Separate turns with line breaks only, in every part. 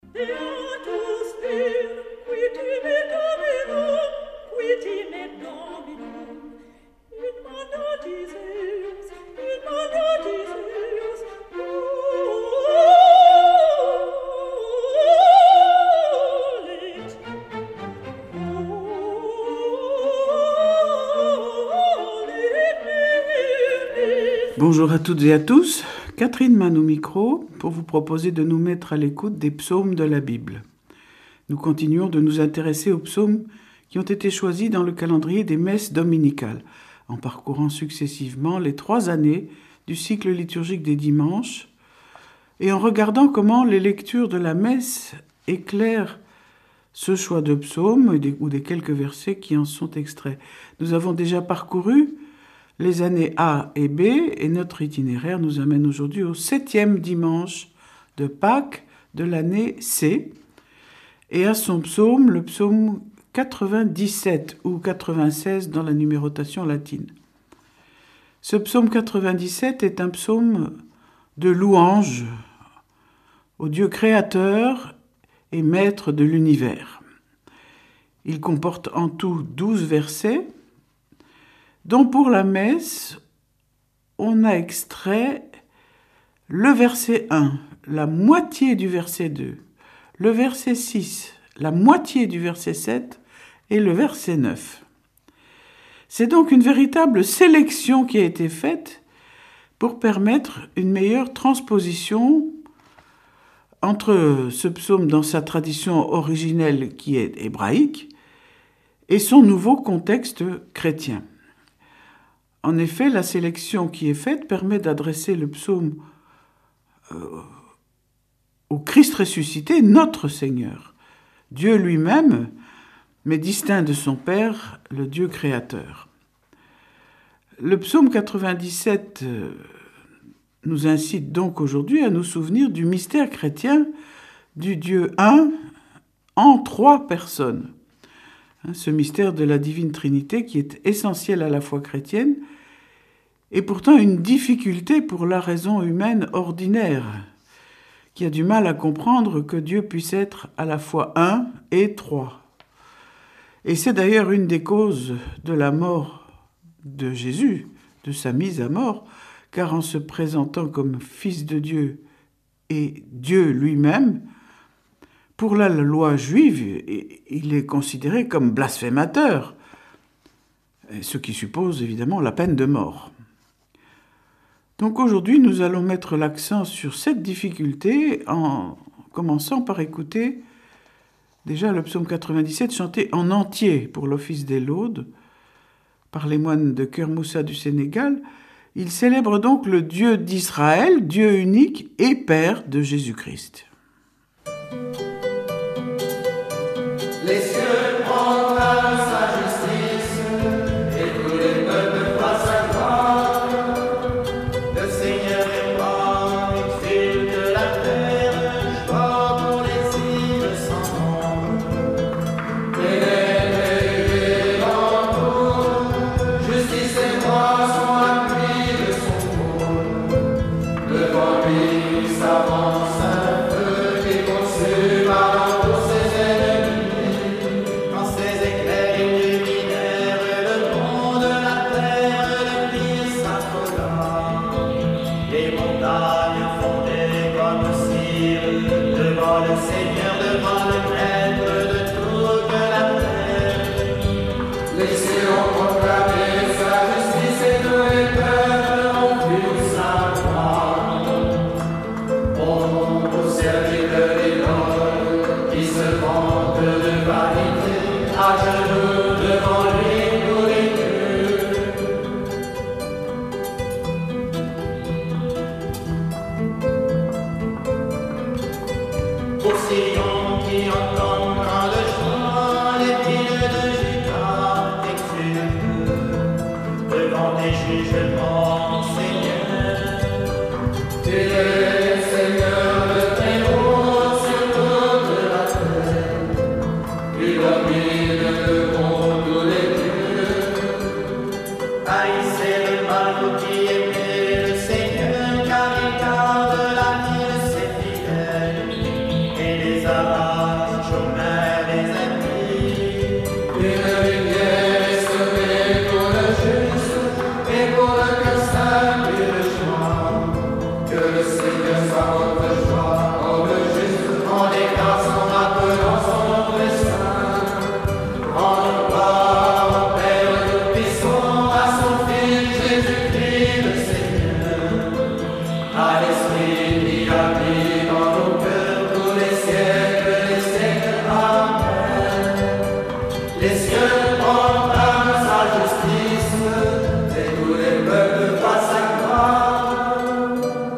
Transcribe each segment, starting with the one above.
Beatus vir, qui timet Dominum, qui timet Dominum, in mandatis eius,
Bonjour à toutes et à tous, Catherine Mann au micro pour vous proposer de nous mettre à l'écoute des psaumes de la Bible. Nous continuons de nous intéresser aux psaumes qui ont été choisis dans le calendrier des messes dominicales, en parcourant successivement les 3 années du cycle liturgique des dimanches et en regardant comment les lectures de la messe éclairent ce choix de psaumes ou des quelques versets qui en sont extraits. Nous avons déjà parcouru les années A et B, et notre itinéraire nous amène aujourd'hui au 7e dimanche de Pâques de l'année C, et à son psaume, le psaume 97 ou 96 dans la numérotation latine. Ce psaume 97 est un psaume de louange au Dieu créateur et maître de l'univers. Il comporte en tout 12 versets, dont pour la messe, on a extrait le verset 1, la moitié du verset 2, le verset 6, la moitié du verset 7 et le verset 9. C'est donc une véritable sélection qui a été faite pour permettre une meilleure transposition entre ce psaume dans sa tradition originelle qui est hébraïque et son nouveau contexte chrétien. En effet, la sélection qui est faite permet d'adresser le psaume au Christ ressuscité, notre Seigneur, Dieu lui-même, mais distinct de son Père, le Dieu créateur. Le psaume 97 nous incite donc aujourd'hui à nous souvenir du mystère chrétien du Dieu un en 3 personnes. Ce mystère de la divine Trinité qui est essentiel à la foi chrétienne et pourtant une difficulté pour la raison humaine ordinaire qui a du mal à comprendre que Dieu puisse être à la fois un et 3. Et c'est d'ailleurs une des causes de la mort de Jésus, de sa mise à mort, car en se présentant comme Fils de Dieu et Dieu lui-même, pour la loi juive, il est considéré comme blasphémateur, ce qui suppose évidemment la peine de mort. Donc aujourd'hui, nous allons mettre l'accent sur cette difficulté en commençant par écouter déjà le psaume 97 chanté en entier pour l'office des laudes par les moines de Kër Moussa du Sénégal. Il célèbre donc le Dieu d'Israël, Dieu unique et Père de Jésus-Christ.
Les cieux proclament sa justice, et tous les peuples voient sa gloire. Le Seigneur répand une file de la terre, joie pour les îles sans nombre. Ténèbres et entourent, justice et droit sont l'appui de son trône. Devant lui s'avance un feu qui consume avant tous ses ennemis. Devant le Seigneur, devant le Maître de toute la terre. Les cieux ont proclamé sa justice et tous les peuples ont vu sa gloire. On au serviteur des nobles qui se vantent de vanité, à genoux devant lui tous les dieux. Pour Sion qui entendra le chant, les villes de Juda exultent devant tes jugements, Seigneur. Tu es Seigneur le Très-Haut sur toute la terre. Tu domines devant tous les dieux. Haïssez le mal qui aimait le Seigneur, car il garde la vie de ses fidèles. Et les arrache aux mains des ennemis. Une lumière sauvée pour le juste et pour le cœur simple et le joie. Que le Seigneur soit votre joie, ô le juste, en déclassant, en appelant son nom de saint. En gloire au Père, nous puissons à son Fils Jésus-Christ le Seigneur. À l'Esprit qui habite dans nos cœurs tous les siècles, Amen. Les cieux proclament sa justice, et tous les peuples voient sa gloire.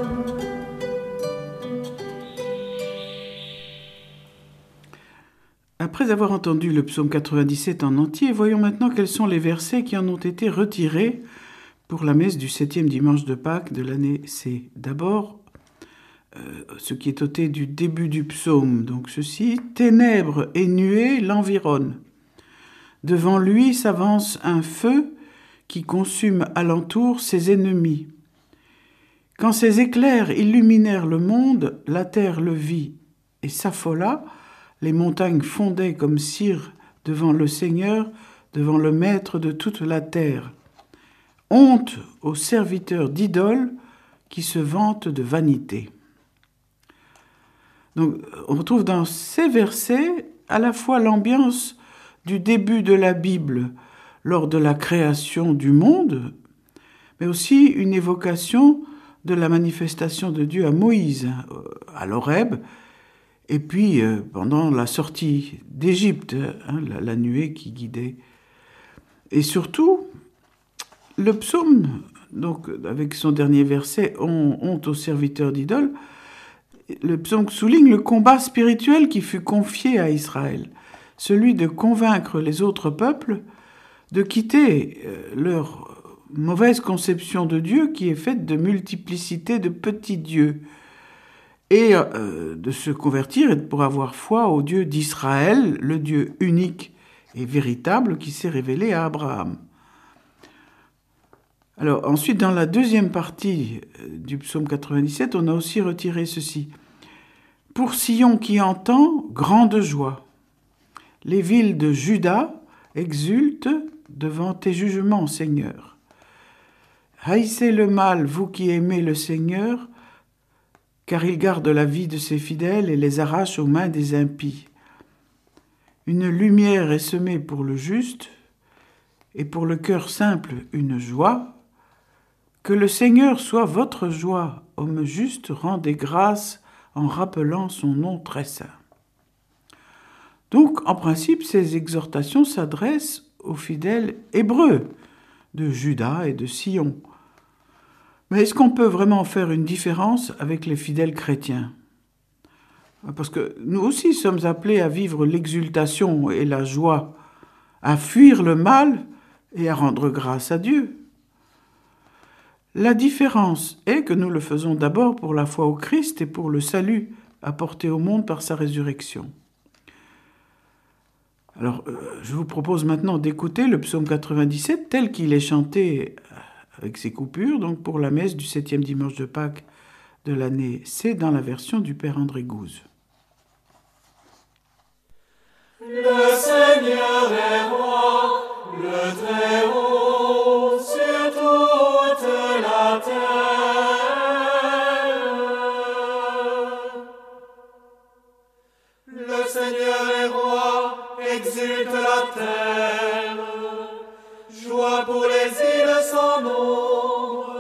Après avoir entendu le psaume 97 en entier, voyons maintenant quels sont les versets qui en ont été retirés pour la messe du 7e dimanche de Pâques de l'année C. D'abord, ce qui est ôté du début du psaume. Donc ceci, « Ténèbres et nuées l'environnent. Devant lui s'avance un feu qui consume alentour ses ennemis. Quand ses éclairs illuminèrent le monde, la terre le vit et s'affola. Les montagnes fondaient comme cire devant le Seigneur, devant le Maître de toute la terre. Honte aux serviteurs d'idoles qui se vantent de vanité. » Donc, on retrouve dans ces versets à la fois l'ambiance du début de la Bible lors de la création du monde, mais aussi une évocation de la manifestation de Dieu à Moïse, à l'Horeb, et puis pendant la sortie d'Égypte, la nuée qui guidait. Et surtout, le psaume, donc avec son dernier verset, honte aux serviteurs d'idoles, le psaume souligne le combat spirituel qui fut confié à Israël, celui de convaincre les autres peuples de quitter leur mauvaise conception de Dieu qui est faite de multiplicité de petits dieux et de se convertir pour avoir foi au Dieu d'Israël, le Dieu unique et véritable qui s'est révélé à Abraham. Alors ensuite, dans la deuxième partie du psaume 97, on a aussi retiré ceci. « Pour Sion qui entend, grande joie. Les villes de Juda exultent devant tes jugements, Seigneur. Haïssez le mal, vous qui aimez le Seigneur, car il garde la vie de ses fidèles et les arrache aux mains des impies. Une lumière est semée pour le juste, et pour le cœur simple une joie. Que le Seigneur soit votre joie, homme juste, rendez grâce en rappelant son nom très saint. » Donc, en principe, ces exhortations s'adressent aux fidèles hébreux de Juda et de Sion. Mais est-ce qu'on peut vraiment faire une différence avec les fidèles chrétiens ? Parce que nous aussi sommes appelés à vivre l'exultation et la joie, à fuir le mal et à rendre grâce à Dieu. La différence est que nous le faisons d'abord pour la foi au Christ et pour le salut apporté au monde par sa résurrection. Alors, je vous propose maintenant d'écouter le psaume 97 tel qu'il est chanté avec ses coupures, donc pour la messe du 7e dimanche de Pâques de l'année C dans la version du Père André Gouze.
Le Seigneur est roi, le Très-Haut, sur toute la terre. Le Seigneur est roi, exulte la terre. Joie pour les îles sans nombre.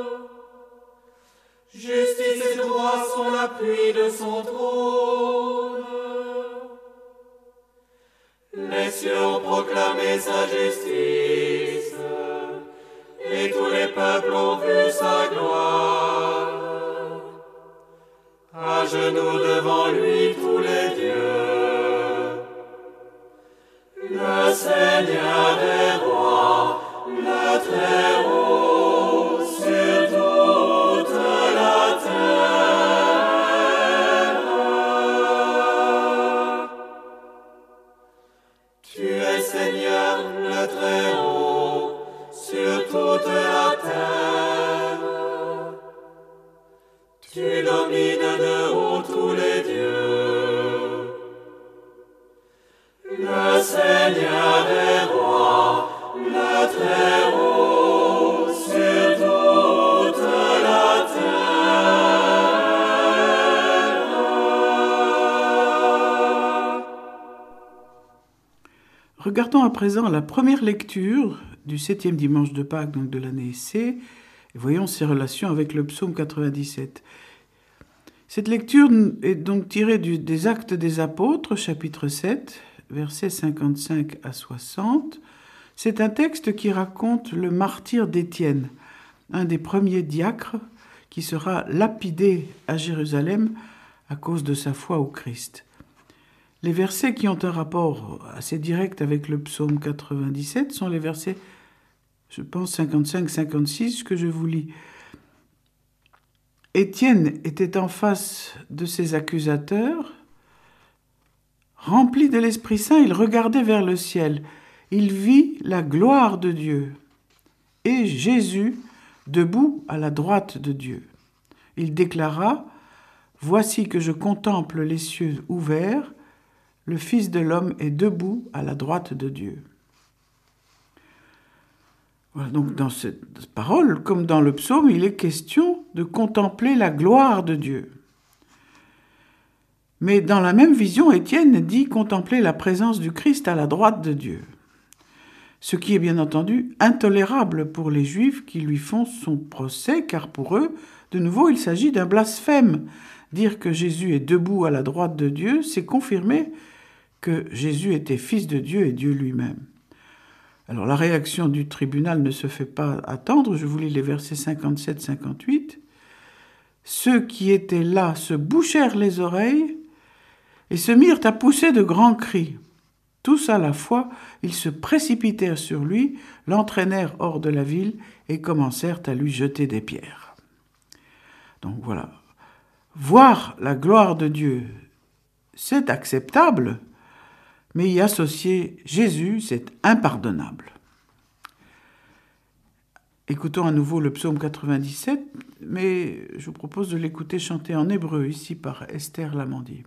Justice et droit sont l'appui de son trône. Les cieux ont proclamé sa justice, et tous les peuples ont vu sa gloire. À genoux devant lui tous les dieux. Le Seigneur est roi, le Très-Haut, sur toute la terre. Tu es Seigneur, le Très-Haut, sur toute la terre. Tu domines de haut tous les dieux.
Regardons à présent la première lecture du 7e dimanche de Pâques, donc de l'année C, et voyons ses relations avec le psaume 97. Cette lecture est donc tirée des Actes des Apôtres, chapitre 7, versets 55 à 60. C'est un texte qui raconte le martyre d'Étienne, un des premiers diacres qui sera lapidé à Jérusalem à cause de sa foi au Christ. Les versets qui ont un rapport assez direct avec le psaume 97 sont les versets, je pense, 55-56 que je vous lis. Étienne était en face de ses accusateurs. Rempli de l'Esprit Saint, il regardait vers le ciel. Il vit la gloire de Dieu et Jésus debout à la droite de Dieu. Il déclara : « Voici que je contemple les cieux ouverts, le Fils de l'homme est debout à la droite de Dieu. » Voilà, donc dans cette parole, comme dans le psaume, il est question de contempler la gloire de Dieu. Mais dans la même vision, Étienne dit contempler la présence du Christ à la droite de Dieu. Ce qui est bien entendu intolérable pour les Juifs qui lui font son procès, car pour eux, de nouveau, il s'agit d'un blasphème. Dire que Jésus est debout à la droite de Dieu, c'est confirmer que Jésus était fils de Dieu et Dieu lui-même. Alors la réaction du tribunal ne se fait pas attendre, je vous lis les versets 57-58. Ceux qui étaient là se bouchèrent les oreilles et se mirent à pousser de grands cris. Tous à la fois, ils se précipitèrent sur lui, l'entraînèrent hors de la ville et commencèrent à lui jeter des pierres. Donc voilà, voir la gloire de Dieu, c'est acceptable, mais y associer Jésus, c'est impardonnable. Écoutons à nouveau le psaume 97, mais je vous propose de l'écouter chanter en hébreu ici par Esther Lamandier.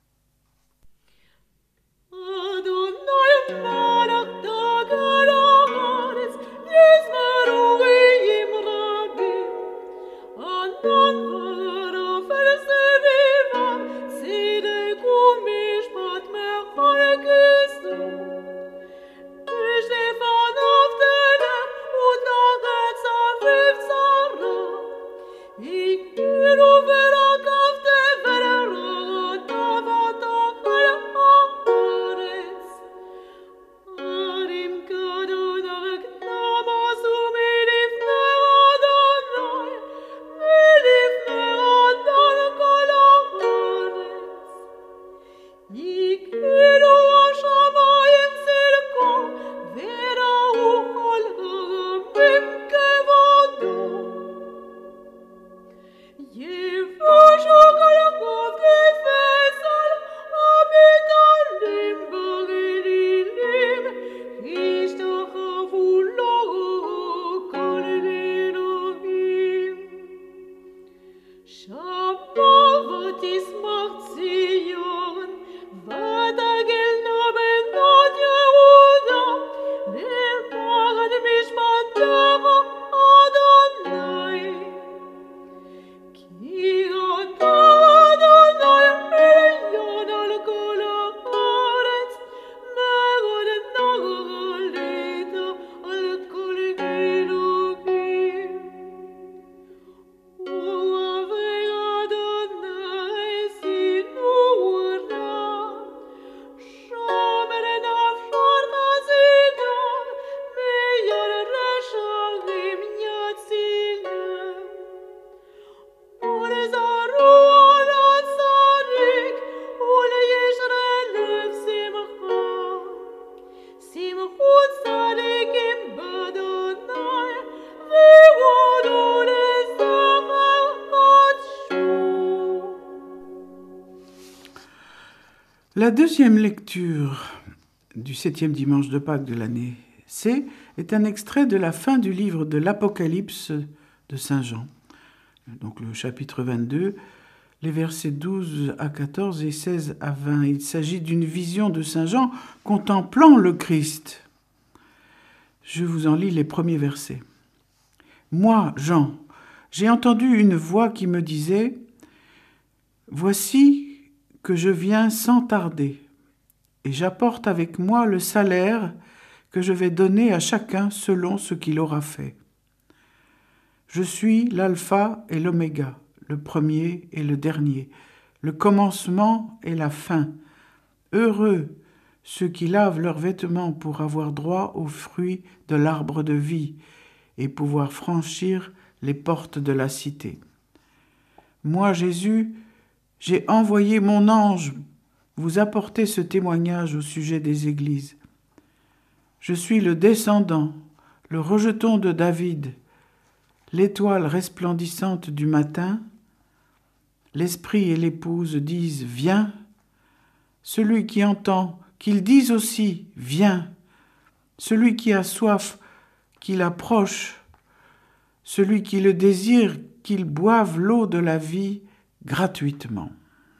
La deuxième lecture du 7e dimanche de Pâques de l'année C est un extrait de la fin du livre de l'Apocalypse de Saint Jean, donc le chapitre 22, les versets 12 à 14 et 16 à 20. Il s'agit d'une vision de Saint Jean contemplant le Christ. Je vous en lis les premiers versets. « Moi, Jean, j'ai entendu une voix qui me disait « Voici que je viens sans tarder, et j'apporte avec moi le salaire que je vais donner à chacun selon ce qu'il aura fait. Je suis l'alpha et l'oméga, le premier et le dernier, le commencement et la fin. Heureux ceux qui lavent leurs vêtements pour avoir droit aux fruits de l'arbre de vie et pouvoir franchir les portes de la cité. Moi, Jésus, j'ai envoyé mon ange vous apporter ce témoignage au sujet des églises. Je suis le descendant, le rejeton de David, l'étoile resplendissante du matin. L'esprit et l'épouse disent « Viens ». Celui qui entend, qu'il dise aussi « Viens ». Celui qui a soif, qu'il approche. Celui qui le désire, qu'il boive l'eau de la vie gratuitement.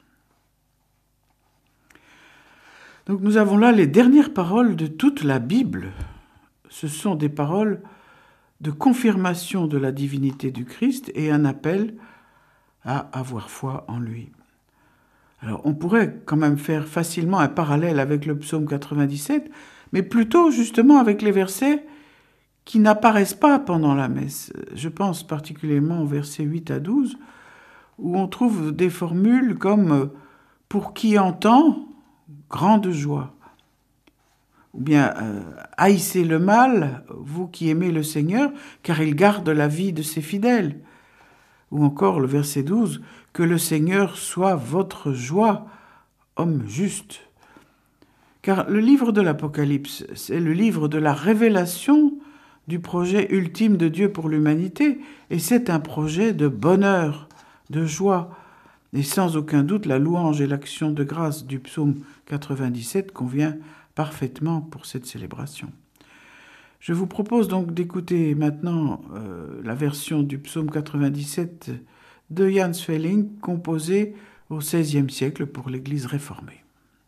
Donc nous avons là les dernières paroles de toute la Bible. Ce sont des paroles de confirmation de la divinité du Christ et un appel à avoir foi en lui. Alors on pourrait quand même faire facilement un parallèle avec le psaume 97, mais plutôt justement avec les versets qui n'apparaissent pas pendant la messe. Je pense particulièrement aux versets 8 à 12, où on trouve des formules comme « pour qui entend », grande joie. Ou bien haïssez le mal, vous qui aimez le Seigneur, car il garde la vie de ses fidèles. Ou encore le verset 12, que le Seigneur soit votre joie, homme juste. Car le livre de l'Apocalypse, c'est le livre de la révélation du projet ultime de Dieu pour l'humanité, et c'est un projet de bonheur, de joie. Et sans aucun doute, la louange et l'action de grâce du psaume 97 convient parfaitement pour cette célébration. Je vous propose donc d'écouter maintenant la version du psaume 97 de Jan Svelling, composée au XVIe siècle pour l'Église réformée.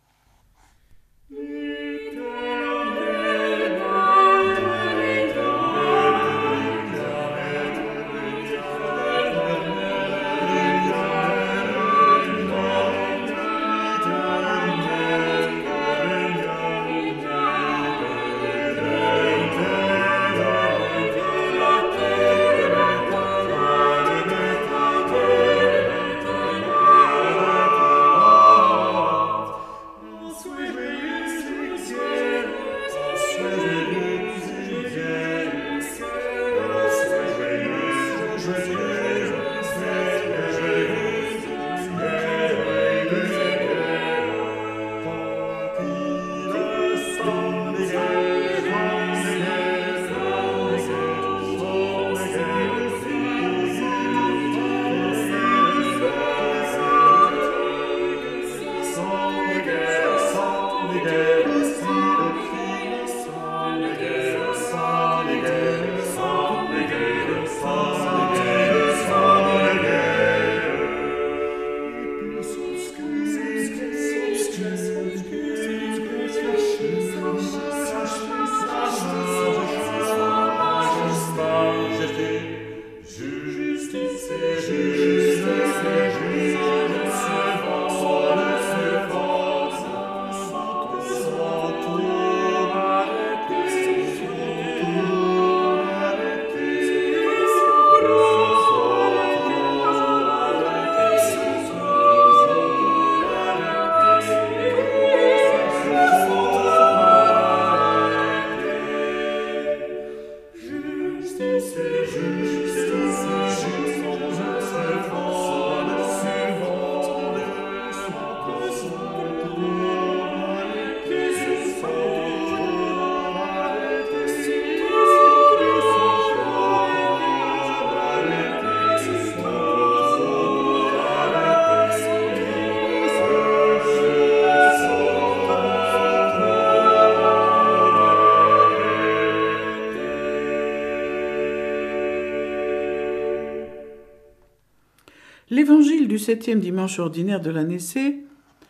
L'évangile du 7e dimanche ordinaire de l'année C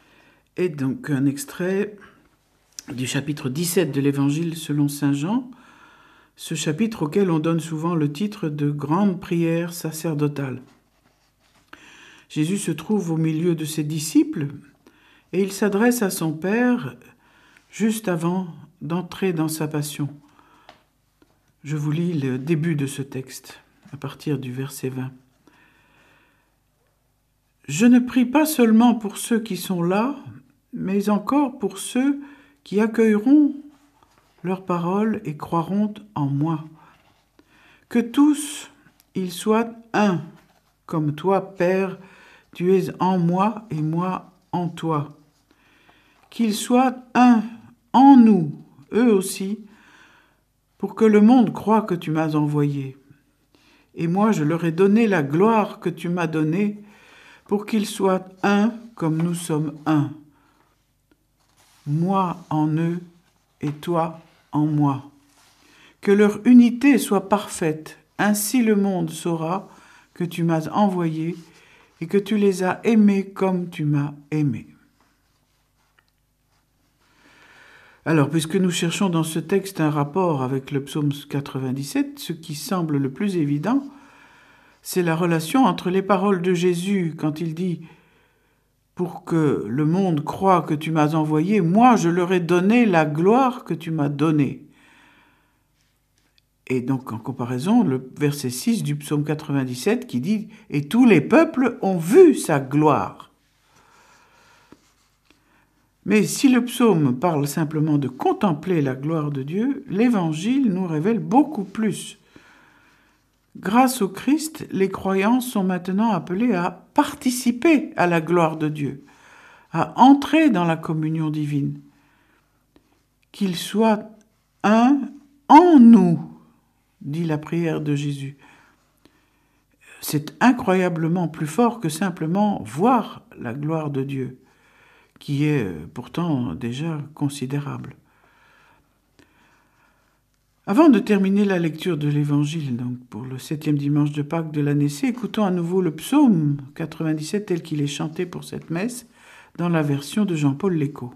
est donc un extrait du chapitre 17 de l'évangile selon saint Jean, ce chapitre auquel on donne souvent le titre de grande prière sacerdotale. Jésus se trouve au milieu de ses disciples et il s'adresse à son Père juste avant d'entrer dans sa passion. Je vous lis le début de ce texte, à partir du verset 20. « Je ne prie pas seulement pour ceux qui sont là, mais encore pour ceux qui accueilleront leurs paroles et croiront en moi. Que tous, ils soient un, comme toi, Père, tu es en moi et moi en toi. Qu'ils soient un en nous, eux aussi, pour que le monde croie que tu m'as envoyé. Et moi, je leur ai donné la gloire que tu m'as donnée, pour qu'ils soient un comme nous sommes un. Moi en eux et toi en moi. Que leur unité soit parfaite, ainsi le monde saura que tu m'as envoyé et que tu les as aimés comme tu m'as aimé. » Alors, puisque nous cherchons dans ce texte un rapport avec le psaume 97, ce qui semble le plus évident, c'est la relation entre les paroles de Jésus quand il dit « Pour que le monde croie que tu m'as envoyé, moi je leur ai donné la gloire que tu m'as donnée. » Et donc en comparaison, le verset 6 du psaume 97 qui dit « Et tous les peuples ont vu sa gloire ». Mais si le psaume parle simplement de contempler la gloire de Dieu, l'Évangile nous révèle beaucoup plus. Grâce au Christ, les croyants sont maintenant appelés à participer à la gloire de Dieu, à entrer dans la communion divine. Qu'il soit un en nous, dit la prière de Jésus. C'est incroyablement plus fort que simplement voir la gloire de Dieu, qui est pourtant déjà considérable. Avant de terminer la lecture de l'Évangile, donc pour le 7e dimanche de Pâques de l'année C, écoutons à nouveau le psaume 97 tel qu'il est chanté pour cette messe dans la version de Jean-Paul Lécaud.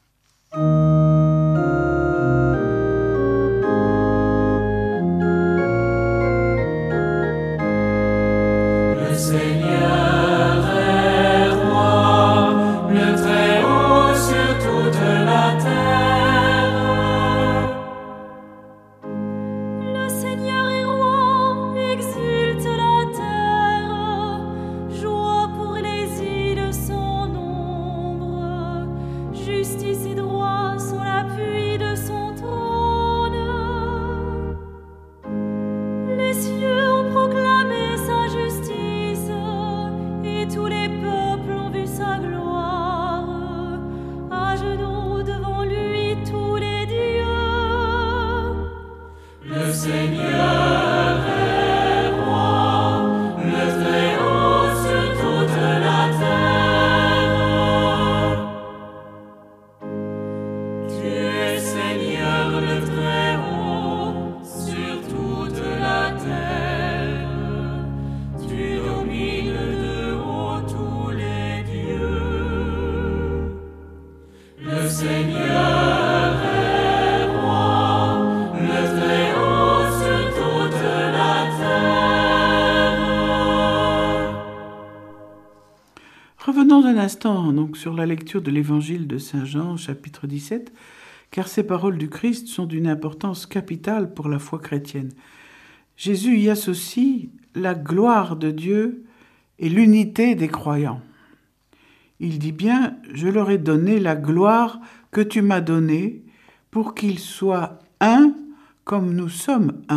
Revenons un instant donc sur la lecture de l'Évangile de Saint Jean, chapitre 17, car ces paroles du Christ sont d'une importance capitale pour la foi chrétienne. Jésus y associe la gloire de Dieu et l'unité des croyants. Il dit bien « Je leur ai donné la gloire que tu m'as donnée pour qu'ils soient un comme nous sommes un. »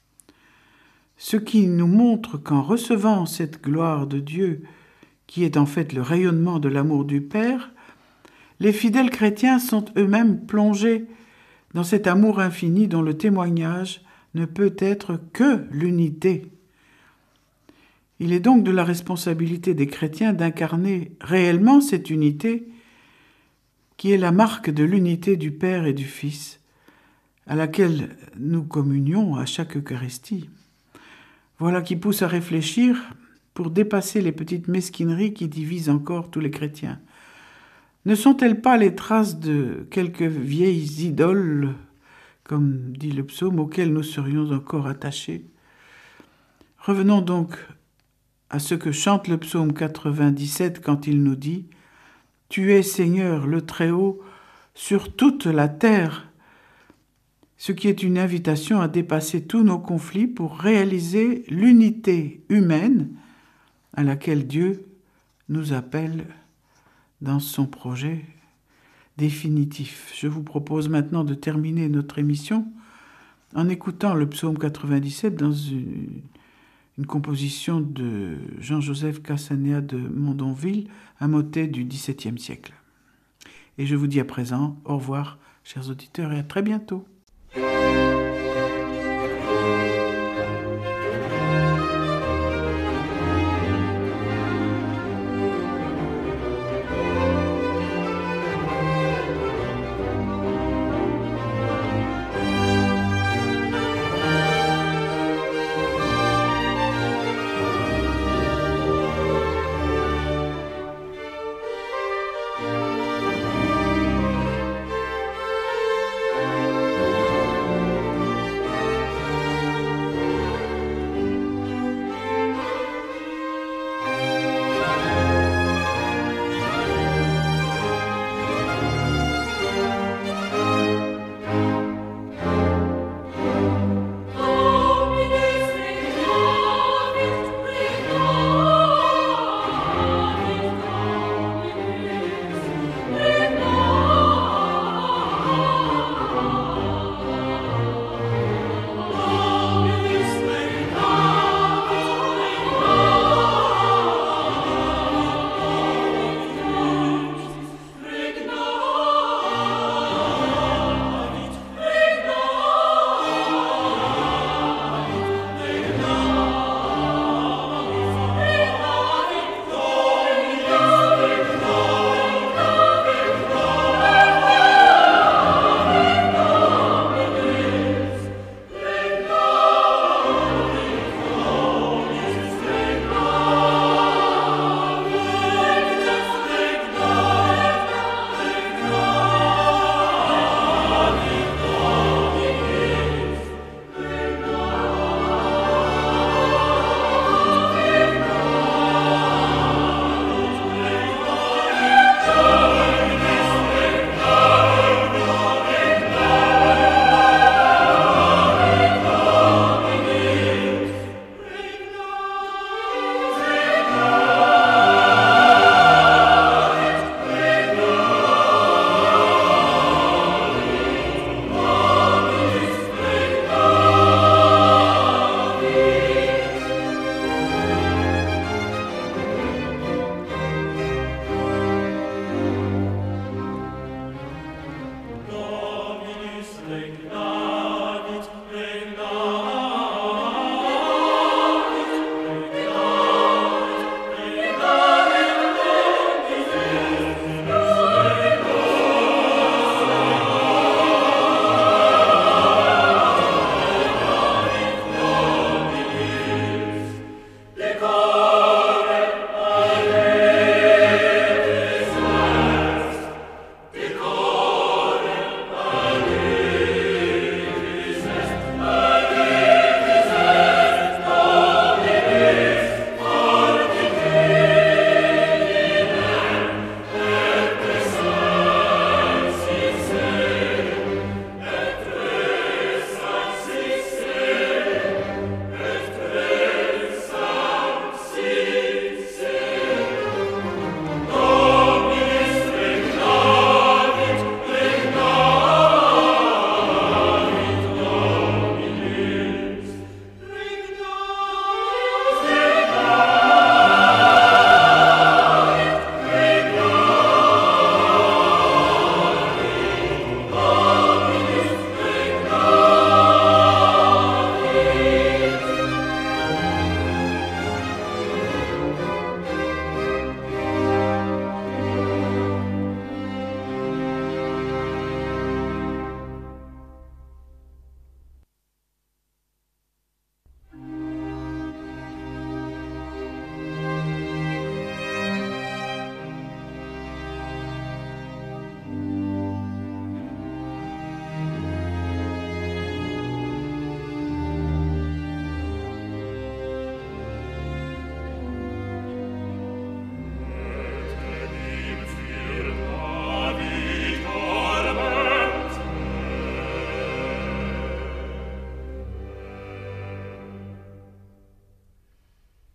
Ce qui nous montre qu'en recevant cette gloire de Dieu, qui est en fait le rayonnement de l'amour du Père, les fidèles chrétiens sont eux-mêmes plongés dans cet amour infini dont le témoignage ne peut être que l'unité. Il est donc de la responsabilité des chrétiens d'incarner réellement cette unité qui est la marque de l'unité du Père et du Fils, à laquelle nous communions à chaque Eucharistie. Voilà qui pousse à réfléchir pour dépasser les petites mesquineries qui divisent encore tous les chrétiens. Ne sont-elles pas les traces de quelques vieilles idoles, comme dit le psaume, auxquelles nous serions encore attachés ? Revenons donc à ce que chante le psaume 97 quand il nous dit « Tu es Seigneur le Très-Haut, sur toute la terre, ce qui est une invitation à dépasser tous nos conflits pour réaliser l'unité humaine à laquelle Dieu nous appelle dans son projet définitif. Je vous propose maintenant de terminer notre émission en écoutant le psaume 97 dans une composition de Jean-Joseph Cassanea de Mondonville, un motet du XVIIe siècle. Et je vous dis à présent au revoir, chers auditeurs, et à très bientôt.